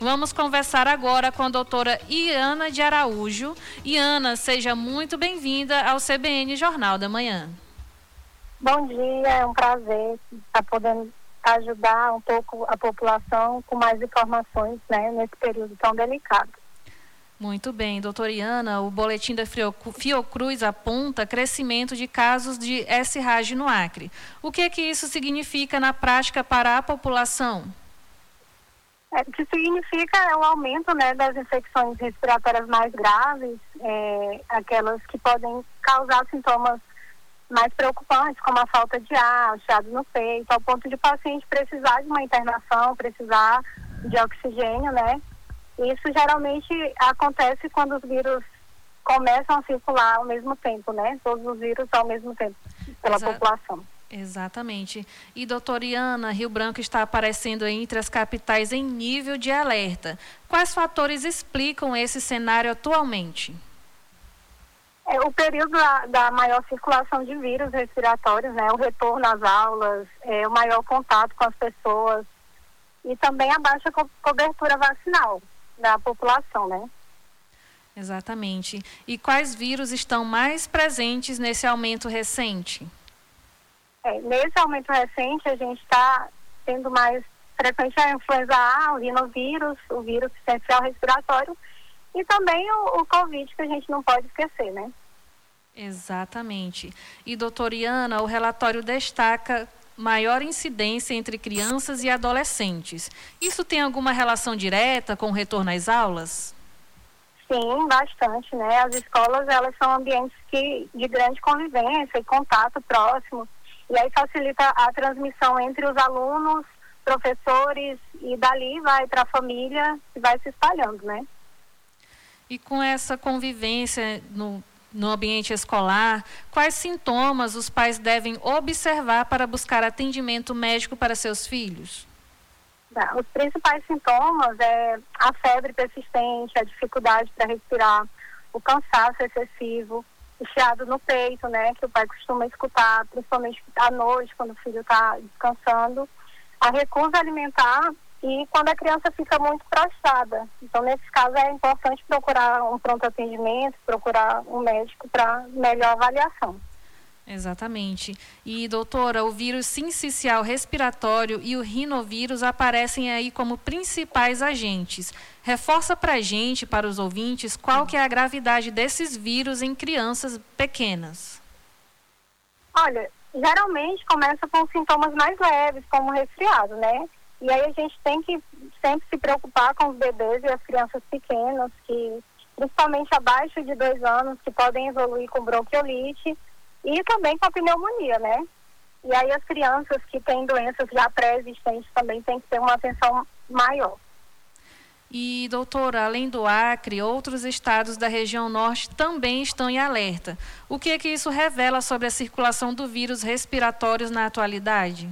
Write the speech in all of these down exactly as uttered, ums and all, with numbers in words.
Vamos conversar agora com a doutora Iana de Araújo. Iana, seja muito bem-vinda ao C B N Jornal da Manhã. Bom dia, é um prazer estar podendo ajudar um pouco a população com mais informações, né, nesse período tão delicado. Muito bem, doutora Iana, o boletim da Fiocruz aponta crescimento de casos de S R A G no Acre. O que é que isso significa na prática para a população? É, o que significa é o aumento, né, das infecções respiratórias mais graves, é, aquelas que podem causar sintomas mais preocupantes, como a falta de ar, o chiado no peito, ao ponto de o paciente precisar de uma internação, precisar de oxigênio, né? Isso geralmente acontece quando os vírus começam a circular ao mesmo tempo, né? Todos os vírus ao mesmo tempo pela Exa- população. Exatamente. E, doutora Iana, Rio Branco está aparecendo entre as capitais em nível de alerta. Quais fatores explicam esse cenário atualmente? É, o período da, da maior circulação de vírus respiratórios, né? O retorno às aulas, é, o maior contato com as pessoas e também a baixa co- cobertura vacinal da população, né? Exatamente. E quais vírus estão mais presentes nesse aumento recente? É, nesse aumento recente, a gente está tendo mais frequente a influenza A, o rinovírus, o vírus essencial respiratório e também o, o Covid, que a gente não pode esquecer, né? Exatamente. E, doutora Iana, o relatório destaca maior incidência entre crianças e adolescentes. Isso tem alguma relação direta com o retorno às aulas? Sim, bastante, né? As escolas, elas são ambientes que, de grande convivência e contato próximo, e aí facilita a transmissão entre os alunos, professores, e dali vai para a família e vai se espalhando, né? E com essa convivência no, no ambiente escolar, quais sintomas os pais devem observar para buscar atendimento médico para seus filhos? Os principais sintomas é a febre persistente, a dificuldade para respirar, o cansaço excessivo, o chiado no peito, né, que o pai costuma escutar, principalmente à noite, quando o filho está descansando, a recusa alimentar e quando a criança fica muito prostrada. Então, nesse caso, é importante procurar um pronto atendimento, procurar um médico para melhor avaliação. Exatamente. E, doutora, o vírus sincicial respiratório e o rinovírus aparecem aí como principais agentes. Reforça para a gente, para os ouvintes, qual que é a gravidade desses vírus em crianças pequenas. Olha, geralmente começa com sintomas mais leves, como resfriado, né? E aí a gente tem que sempre se preocupar com os bebês e as crianças pequenas, que principalmente abaixo de dois anos, que podem evoluir com bronquiolite, e também com a pneumonia, né? E aí as crianças que têm doenças já pré-existentes também têm que ter uma atenção maior. E, doutora, além do Acre, outros estados da região norte também estão em alerta. O que é que isso revela sobre a circulação do vírus respiratórios na atualidade?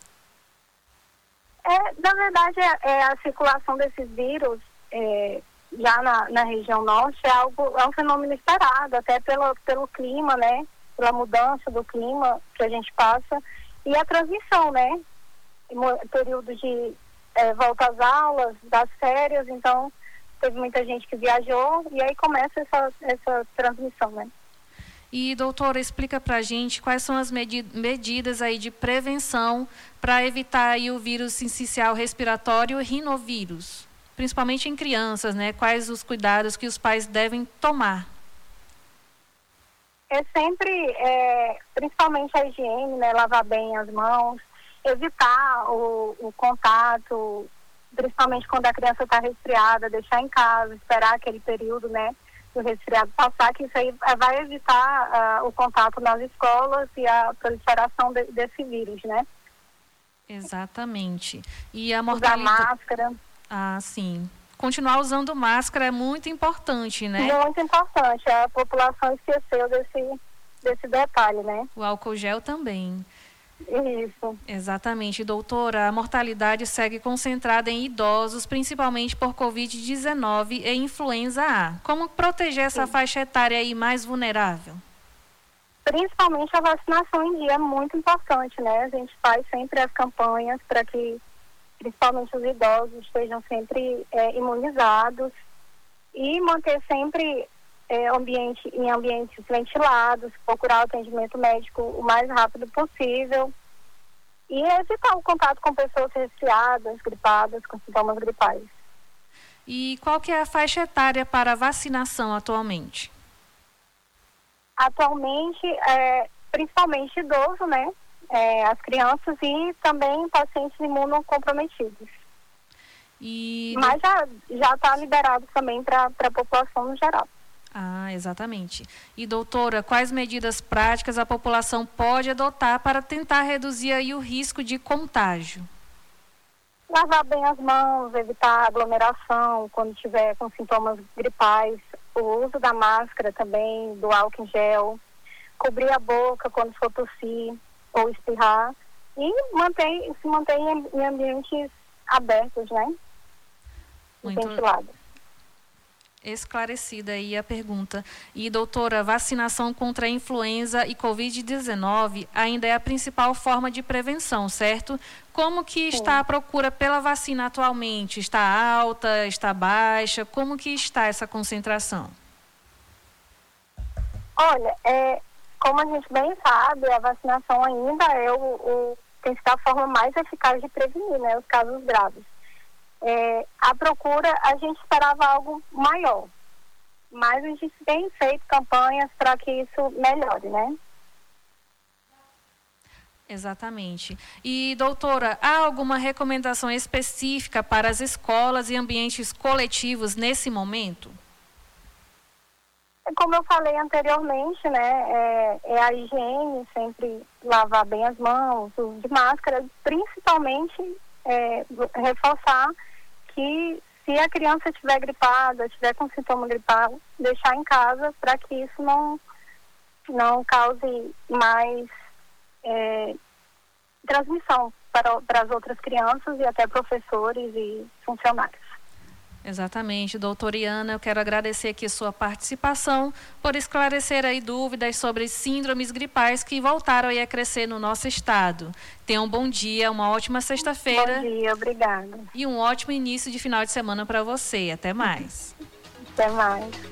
É, na verdade, é, é a circulação desses vírus é, já na, na região norte é, algo, é um fenômeno esperado, até pelo, pelo clima, né? Pela mudança do clima que a gente passa, e a transmissão, né? Período de é, volta às aulas, das férias, então teve muita gente que viajou, e aí começa essa, essa transmissão, né? E, doutora, explica pra gente quais são as medi- medidas aí de prevenção para evitar aí o vírus sincicial respiratório e rinovírus, principalmente em crianças, né? Quais os cuidados que os pais devem tomar? É sempre, é, principalmente a higiene, né? Lavar bem as mãos, evitar o, o contato, principalmente quando a criança está resfriada, deixar em casa, esperar aquele período, né, do resfriado passar, que isso aí vai evitar uh, o contato nas escolas e a proliferação de, desse vírus, né? Exatamente. E a Usar mortalidade... máscara. Ah, sim. Continuar usando máscara é muito importante, né? Muito importante. A população esqueceu desse, desse detalhe, né? O álcool gel também. Isso. Exatamente, doutora. A mortalidade segue concentrada em idosos, principalmente por covid dezenove e influenza A. Como proteger essa Sim. faixa etária aí mais vulnerável? Principalmente a vacinação em dia é muito importante, né? A gente faz sempre as campanhas para que principalmente os idosos, estejam sempre é, imunizados e manter sempre é, ambiente, em ambientes ventilados, procurar o atendimento médico o mais rápido possível e evitar o contato com pessoas resfriadas, gripadas, com sintomas gripais. E qual que é a faixa etária para a vacinação atualmente? Atualmente, é, principalmente idoso, né? É, as crianças e também pacientes imunocomprometidos. E... Mas já está liberado também para a população no geral. Ah, exatamente. E, doutora, quais medidas práticas a população pode adotar para tentar reduzir aí o risco de contágio? Lavar bem as mãos, evitar aglomeração quando tiver com sintomas gripais, o uso da máscara também, do álcool em gel, cobrir a boca quando for tossir ou espirrar e manter, se manter em, em ambientes abertos, né? Muito ventilados. Esclarecida aí a pergunta. E, doutora, vacinação contra a influenza e covid dezenove ainda é a principal forma de prevenção, certo? Como que Sim. está a procura pela vacina atualmente? Está alta? Está baixa? Como que está essa concentração? Olha, é, como a gente bem sabe, a vacinação ainda é o, o, tem sido a forma mais eficaz de prevenir, né, os casos graves. É, a procura, a gente esperava algo maior, mas a gente tem feito campanhas para que isso melhore, né? Exatamente. E, doutora, há alguma recomendação específica para as escolas e ambientes coletivos nesse momento? Como eu falei anteriormente, né, é, é a higiene, sempre lavar bem as mãos, uso de máscara, principalmente é, reforçar que se a criança estiver gripada, estiver com sintoma gripal, deixar em casa para que isso não, não cause mais é, transmissão para, para as outras crianças e até professores e funcionários. Exatamente, doutora Iana, eu quero agradecer aqui a sua participação por esclarecer aí dúvidas sobre síndromes gripais que voltaram aí a crescer no nosso estado. Tenha um bom dia, uma ótima sexta-feira. Bom dia, obrigada. E um ótimo início de final de semana para você. Até mais. Até mais.